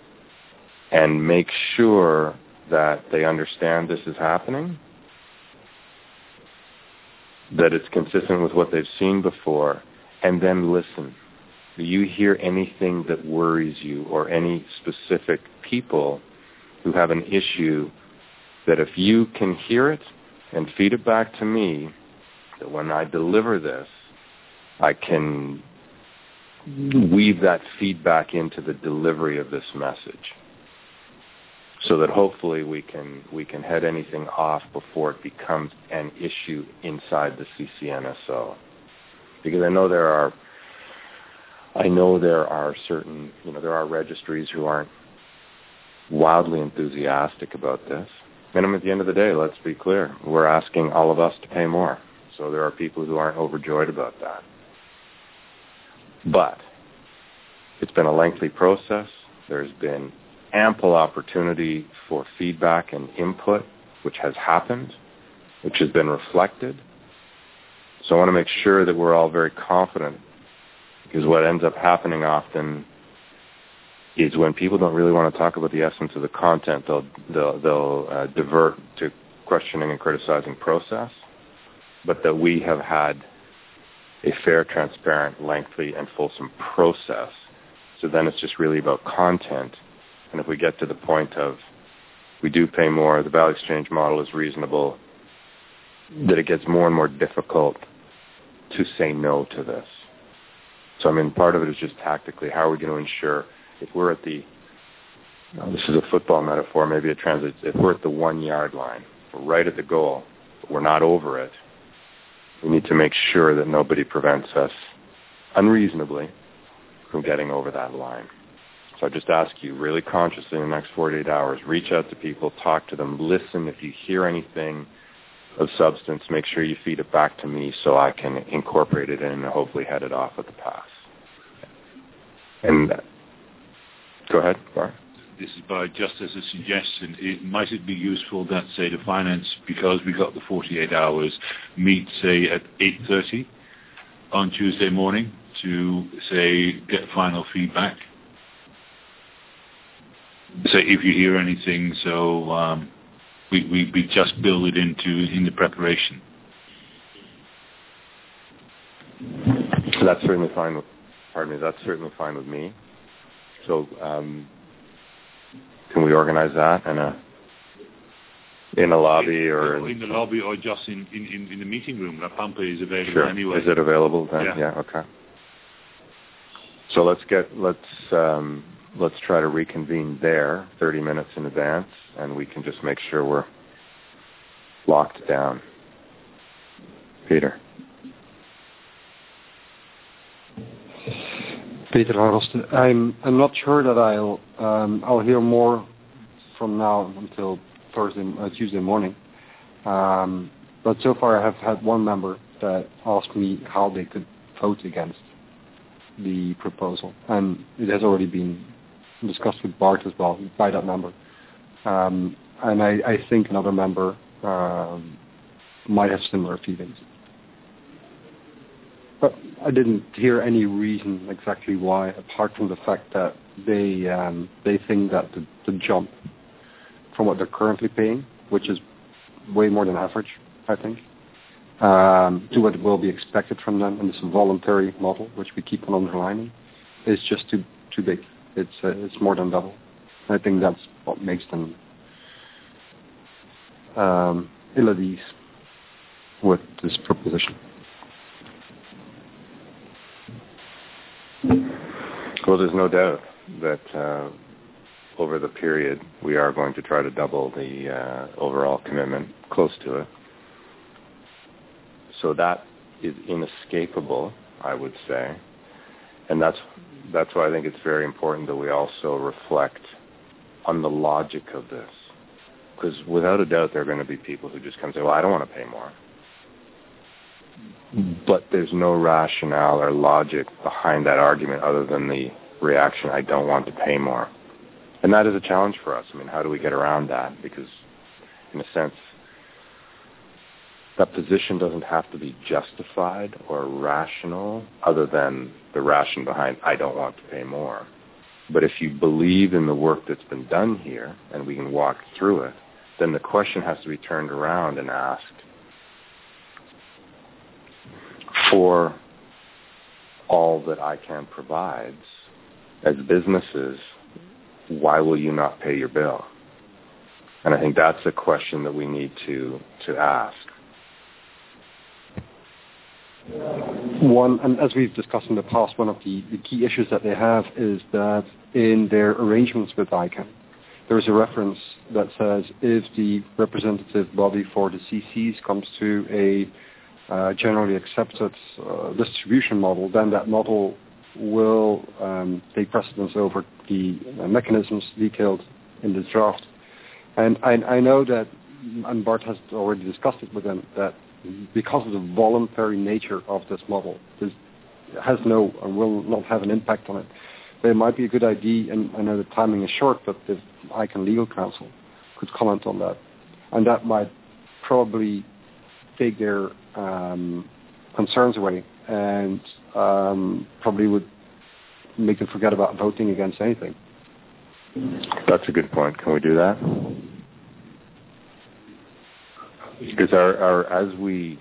and make sure that they understand this is happening, that it's consistent with what they've seen before, and then listen. Do you hear anything that worries you or any specific people who have an issue that if you can hear it and feed it back to me, that when I deliver this, I can weave that feedback into the delivery of this message so that hopefully we can we can head anything off before it becomes an issue inside the C C N S O. Because I know there are I know there are certain, you know, there are registries who aren't wildly enthusiastic about this. And at the end of the day, let's be clear, we're asking all of us to pay more. So there are people who aren't overjoyed about that. But it's been a lengthy process. There's been ample opportunity for feedback and input, which has happened, which has been reflected. So I want to make sure that we're all very confident, because what ends up happening often is when people don't really want to talk about the essence of the content, they'll they'll, they'll uh, divert to questioning and criticizing process, but that we have had a fair, transparent, lengthy, and fulsome process. So then it's just really about content. And if we get to the point of we do pay more, the value exchange model is reasonable, that it gets more and more difficult to say no to this. So, I mean, part of it is just tactically, how are we going to ensure if we're at the, you know, this is a football metaphor, maybe it translates, if we're at the one-yard line, we're right at the goal, but we're not over it, we need to make sure that nobody prevents us unreasonably from getting over that line. So I just ask you really consciously in the next forty-eight hours, reach out to people, talk to them, listen. If you hear anything of substance, make sure you feed it back to me so I can incorporate it in and hopefully head it off at the pass. And uh, go ahead, Bar. This is by just as a suggestion. It, might it be useful that, say, the finance, because we got the forty-eight hours, meet, say, at eight thirty on Tuesday morning to, say, get final feedback? Say, if you hear anything, so um, We, we, we just build it into in the preparation. So that's certainly fine with, pardon me, that's certainly fine with me. So um, can we organize that in a in a lobby or in, in the lobby or just in, in, in the meeting room? La Pampa is available sure. anyway. Is it available then? Yeah. yeah okay. So let's get let's um, let's try to reconvene there thirty minutes in advance, and we can just make sure we're locked down. Peter. Peter Harlsten. I'm I'm not sure that I'll um, I'll hear more from now until Thursday uh, Tuesday morning. Um, but so far I have had one member that asked me how they could vote against the proposal, and it has already been discussed with Bart as well by that member. Um, and I, I think another member um, might have similar feelings. But I didn't hear any reason exactly why, apart from the fact that they um, they think that the, the jump from what they're currently paying, which is way more than average, I think, um, to what will be expected from them in this voluntary model, which we keep on underlining, is just too too big. It's uh, it's more than double. I think that's what makes them um, ill at ease with this proposition. Well, there's no doubt that uh, over the period we are going to try to double the uh, overall commitment, close to it. So that is inescapable, I would say, and that's that's why I think it's very important that we also reflect on the logic of this, because without a doubt there are going to be people who just come and say, well, I don't want to pay more. But there's no rationale or logic behind that argument other than the reaction, I don't want to pay more. And that is a challenge for us. I mean, how do we get around that? Because, in a sense, that position doesn't have to be justified or rational other than the ration behind, I don't want to pay more. But if you believe in the work that's been done here, and we can walk through it, then the question has to be turned around and asked, for all that ICANN provides as businesses, why will you not pay your bill? And I think that's a question that we need to, to ask. One, and as we've discussed in the past, one of the, the key issues that they have is that in their arrangements with ICANN, there is a reference that says if the representative body for the C Cs comes to a uh, generally accepted uh, distribution model, then that model will um, take precedence over the uh, mechanisms detailed in this draft. And I, I know that, and Bart has already discussed it with them, that because of the voluntary nature of this model, this has no and will not have an impact on it. But it might be a good idea, and I know the timing is short, but if ICANN Legal Counsel could comment on that, and that might probably take their um, concerns away and um, probably would make them forget about voting against anything. That's a good point. Can we do that? Because our, our, as we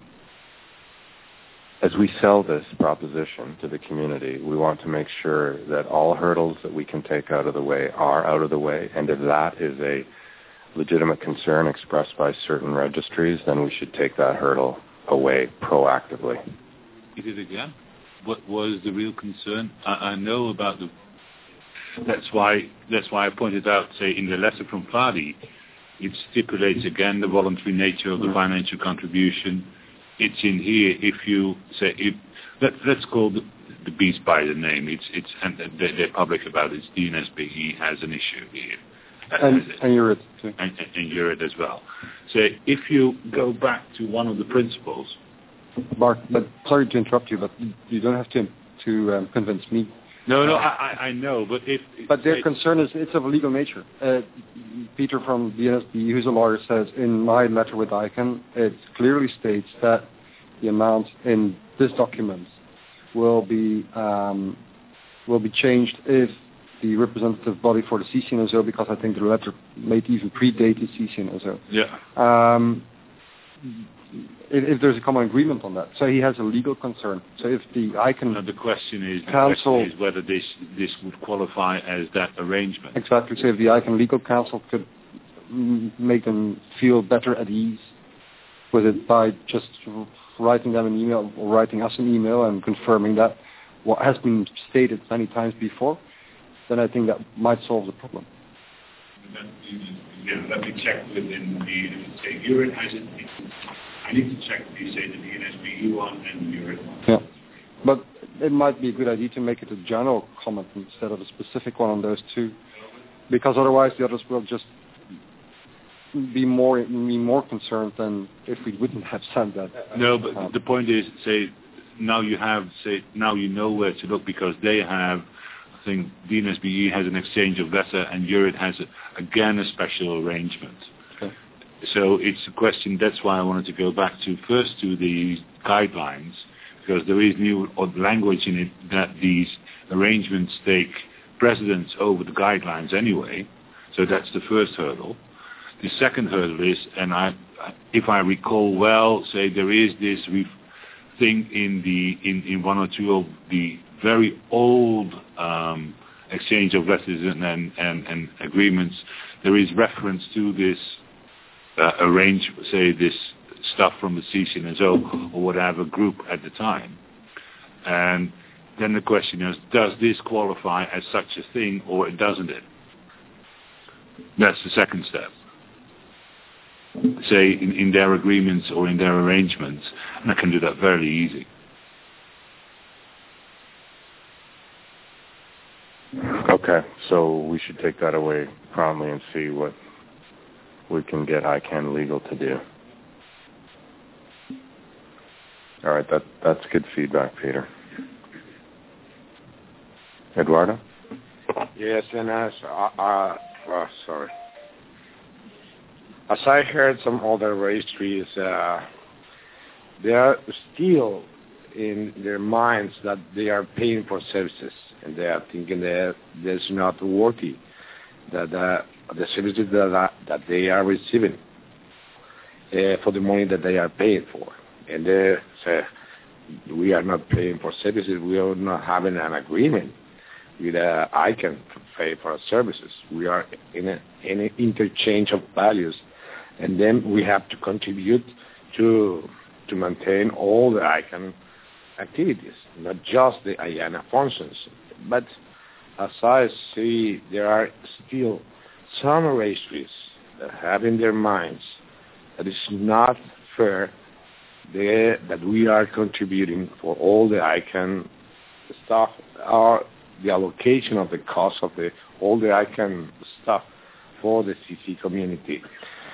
as we sell this proposition to the community, we want to make sure that all hurdles that we can take out of the way are out of the way. And if that is a legitimate concern expressed by certain registries, then we should take that hurdle away proactively. Is it again? What was the real concern? I, I know about the. That's why. That's why I pointed out, say, in the letter from Fadi, it stipulates again the voluntary nature of the financial contribution. It's in here. If you say, if, let, let's call the, the beast by the name. It's it's and they, they're public about it. D N S B E has an issue here. And, and you're it too. And, and you're it as well. So if you go back to one of the principles. Bart, but sorry to interrupt you, but you don't have to to um, convince me. No, no, I, I know, but if... But their concern is it's of a legal nature. Uh, Peter from D N S B E, who's a lawyer, says in my letter with ICANN, it clearly states that the amount in this document will be um, will be changed if the representative body for the C C N S O, because I think the letter may even predate the C C N S O. Yeah. Um, if, if there's a common agreement on that. So he has a legal concern. So if the I can... No, the question is, the council, question is whether this, this would qualify as that arrangement. Exactly. So if the I C A N legal counsel could make them feel better at ease with it by just writing them an email or writing us an email and confirming that what has been stated many times before, then I think that might solve the problem. Yeah, let me check within the, say, URIT has it. I need to check, you say, the D N S B E one and URIT one. Yeah. But it might be a good idea to make it a general comment instead of a specific one on those two, because otherwise the others will just be more be more concerned than if we wouldn't have sent that. No, but um, the point is, say, now you have, say, now you know where to look, because they have, I think D N S B E has an exchange of letter and URIT has, a, again, a special arrangement. Okay. So it's a question, that's why I wanted to go back to first to the guidelines, because there is new language in it that these arrangements take precedence over the guidelines anyway. So that's the first hurdle. The second hurdle is, and I, if I recall well, say there is this re- thing in the in, in one or two of the very old um, exchange of letters and, and, and, and agreements, there is reference to this uh, arrange, say this stuff from the C C N S O or whatever group at the time. And then the question is, does this qualify as such a thing or doesn't it? That's the second step. Say in, in their agreements or in their arrangements, and I can do that very easy. Okay, so we should take that away promptly and see what we can get I C A N legal to do. All right, that that's good feedback, Peter. Eduardo? Yes, and as uh, uh, oh, sorry. As I heard some other registries, uh, they are still in their minds that they are paying for services, and they are thinking that that's not worthy, that uh, the services that, are, that they are receiving uh, for the money that they are paying for. And they say, we are not paying for services, we are not having an agreement with uh, I C A N to pay for our services. We are in, a, in an interchange of values, and then we have to contribute to to maintain all the I C A N activities, not just the I A N A functions. But as I see, there are still some registries that have in their minds that it's not fair they, that we are contributing for all the I C A N stuff, or the allocation of the cost of the all the I C A N stuff for the C C community.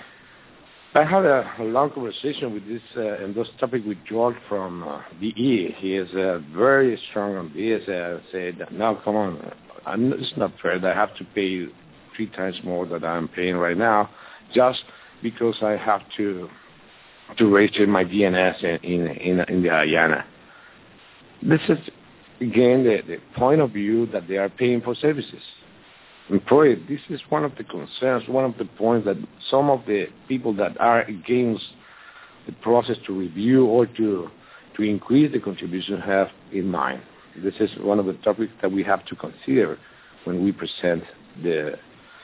I had a, a long conversation with this uh, and this topic with George from uh, B E. He is uh, very strong on this. Uh, said, "Now, come on, I'm, it's not fair that I have to pay three times more than I'm paying right now, just because I have to to register my D N S in in, in the I A N A." This is again the, the point of view that they are paying for services. And probably this is one of the concerns, one of the points that some of the people that are against the process to review or to to increase the contribution have in mind. This is one of the topics that we have to consider when we present the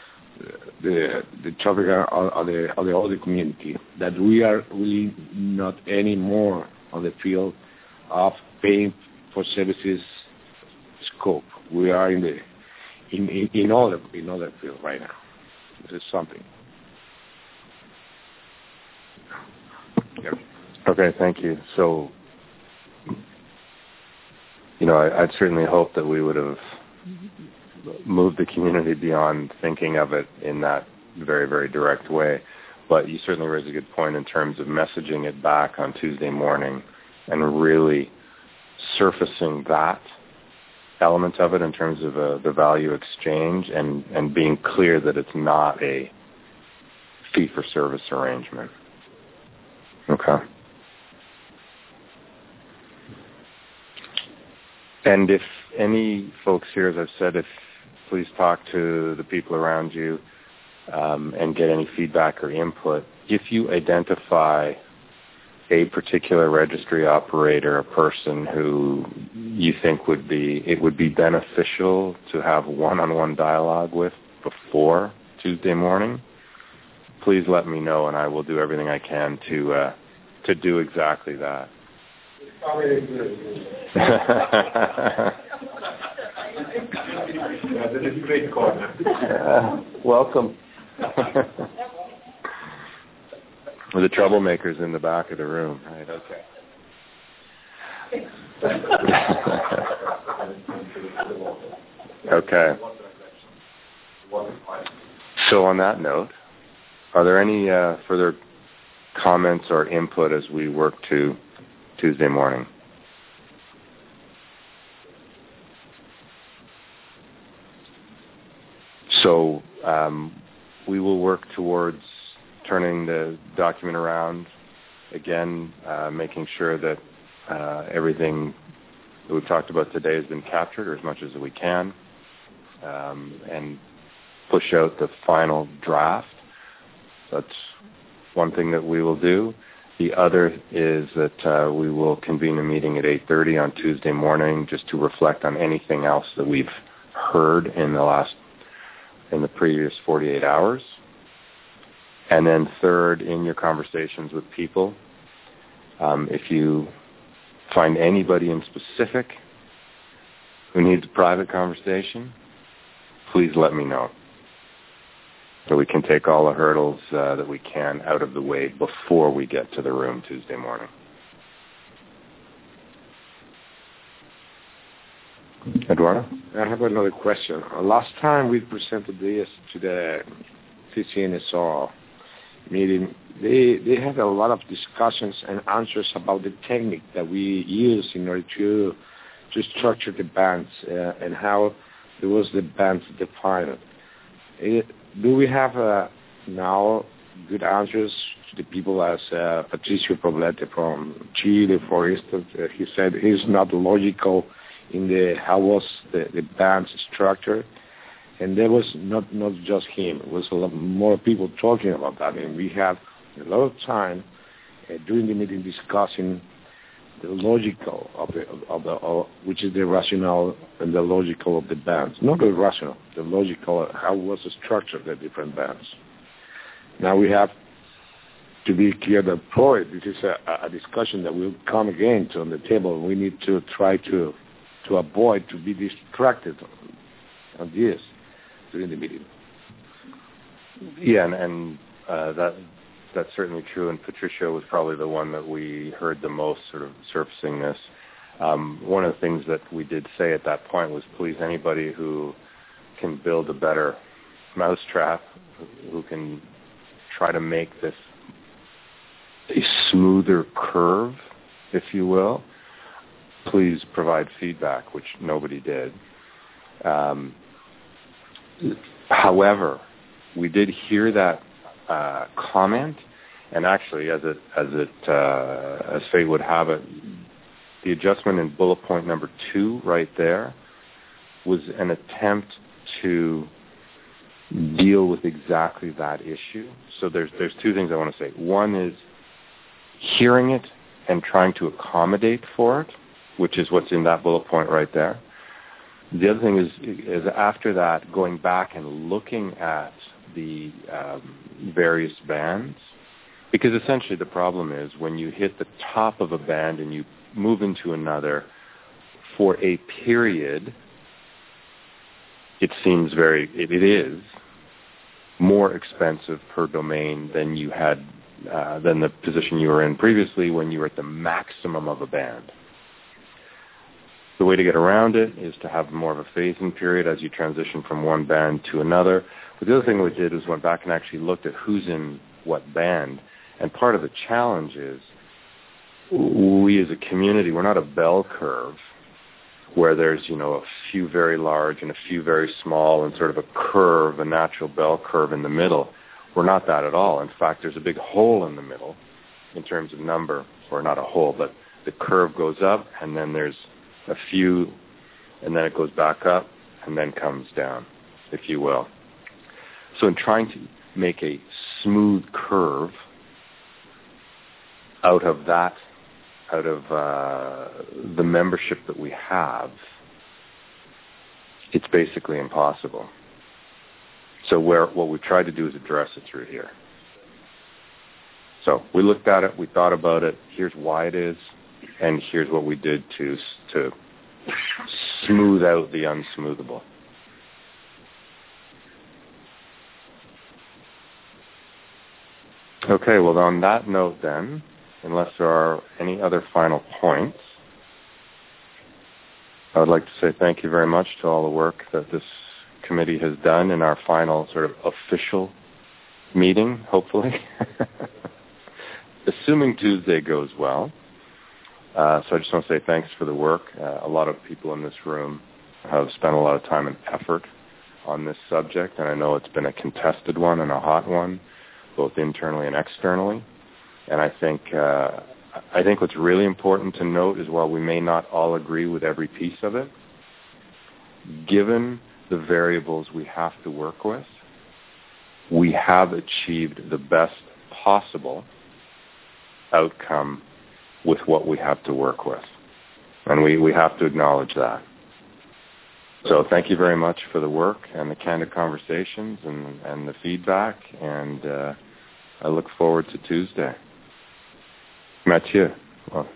the the topic of the of the other community, that we are really not anymore on the field of paying for services scope. We are in the In, in, in other in other field right now. This is something. Yep. Okay, thank you. So, you know, I, I'd certainly hope that we would have moved the community beyond thinking of it in that very, very direct way. But you certainly raise a good point in terms of messaging it back on Tuesday morning and really surfacing that element of it in terms of uh, the value exchange and, and being clear that it's not a fee-for-service arrangement. Okay. And if any folks here, as I've said, if please talk to the people around you um, and get any feedback or input. If you identify a particular registry operator, a person who you think would be, it would be beneficial to have one-on-one dialogue with before Tuesday morning, please let me know, and I will do everything I can to uh, to do exactly that. uh, welcome. The troublemakers in the back of the room, right? Okay. Okay. So on that note, are there any uh, further comments or input as we work to Tuesday morning? So um, we will work towards turning the document around, again, uh, making sure that uh, everything that we've talked about today has been captured, or as much as we can, um, and push out the final draft. That's one thing that we will do. The other is that uh, we will convene a meeting at eight thirty on Tuesday morning just to reflect on anything else that we've heard in the last, in the previous forty-eight hours. And then third, in your conversations with people, um, if you find anybody in specific who needs a private conversation, please let me know, so we can take all the hurdles uh, that we can out of the way before we get to the room Tuesday morning. Eduardo? I have another question. Last time we presented this to the C C N S O meeting, they, they had a lot of discussions and answers about the technique that we use in order to, to structure the bands uh, and how there was the bands defined. It, do we have uh, now good answers to the people as uh, Patricio Poblete from Chile, for instance? Uh, he said it's not logical in the how was the, the band's structure. And there was not, not just him. It was a lot more people talking about that. And we have a lot of time uh, during the meeting discussing the logical of the, of the of, which is the rationale and the logical of the bands. Not the rational, the logical, how was the structure of the different bands. Now we have to be clear that probably this is a, a discussion that will come again to on the table. We need to try to to avoid to be distracted on this during the meeting. Yeah, and, and uh, that that's certainly true, and Patricia was probably the one that we heard the most sort of surfacing this. Um, one of the things that we did say at that point was, please, anybody who can build a better mousetrap, who can try to make this a smoother curve, if you will, please provide feedback, which nobody did. Um, however, we did hear that uh, comment, and actually, as it as it uh, as fate would have it, the adjustment in bullet point number two, right there, was an attempt to deal with exactly that issue. So there's there's two things I want to say. One is hearing it and trying to accommodate for it, which is what's in that bullet point right there. The other thing is, is after that, going back and looking at the um, various bands, because essentially the problem is when you hit the top of a band and you move into another for a period, it seems very, it, it is more expensive per domain than you had, uh, than the position you were in previously when you were at the maximum of a band. The way to get around it is to have more of a phasing period as you transition from one band to another. But the other thing we did was went back and actually looked at who's in what band. And part of the challenge is we as a community, we're not a bell curve where there's, you know, a few very large and a few very small and sort of a curve, a natural bell curve in the middle. We're not that at all. In fact, there's a big hole in the middle in terms of number, or not a hole, but the curve goes up and then there's a few, and then it goes back up and then comes down. if you will. So in trying to make a smooth curve out of that, out of uh, the membership that we have, it's basically impossible. So where what we've tried to do is address it through here. So we looked at it, we thought about it, here's why it is, and here's what we did to to smooth out the unsmoothable. Okay, well on that note then, unless there are any other final points, I would like to say thank you very much to all the work that this committee has done in our final sort of official meeting, hopefully. Assuming Tuesday goes well. Uh, so I just want to say thanks for the work. Uh, a lot of people in this room have spent a lot of time and effort on this subject, and I know it's been a contested one and a hot one, both internally and externally. And I think uh, I think what's really important to note is while we may not all agree with every piece of it, given the variables we have to work with, we have achieved the best possible outcome with what we have to work with. And we, we have to acknowledge that. So thank you very much for the work and the candid conversations and, and the feedback, and uh, I look forward to Tuesday. Mathieu. Well.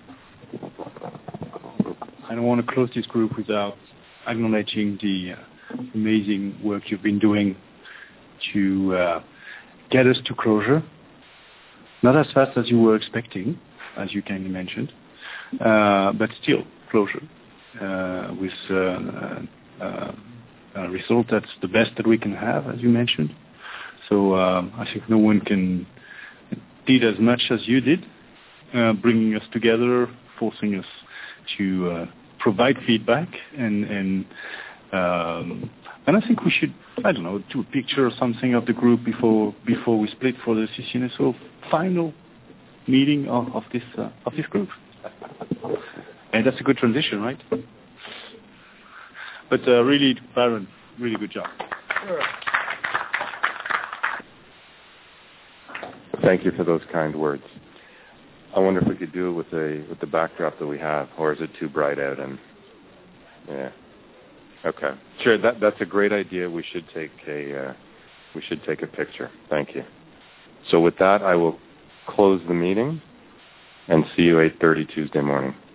I don't want to close this group without acknowledging the uh, amazing work you've been doing to uh, get us to closure. Not as fast as you were expecting, as you kindly mentioned, uh, but still closure uh, with uh, uh, a result that's the best that we can have, as you mentioned. So uh, I think no one can did as much as you did, uh, bringing us together, forcing us to uh, provide feedback, and and um, and I think we should, I don't know, do a picture or something of the group before before we split for the C C N S O final meeting of, of this uh, of this group. And that's a good transition, right? But uh, really, Byron, really good job. Thank you for those kind words. I wonder if we could do it with a with the backdrop that we have, or is it too bright out? And yeah, okay, sure. That that's a great idea. We should take a uh, we should take a picture. Thank you. So with that, I will close the meeting and see you eight thirty Tuesday morning.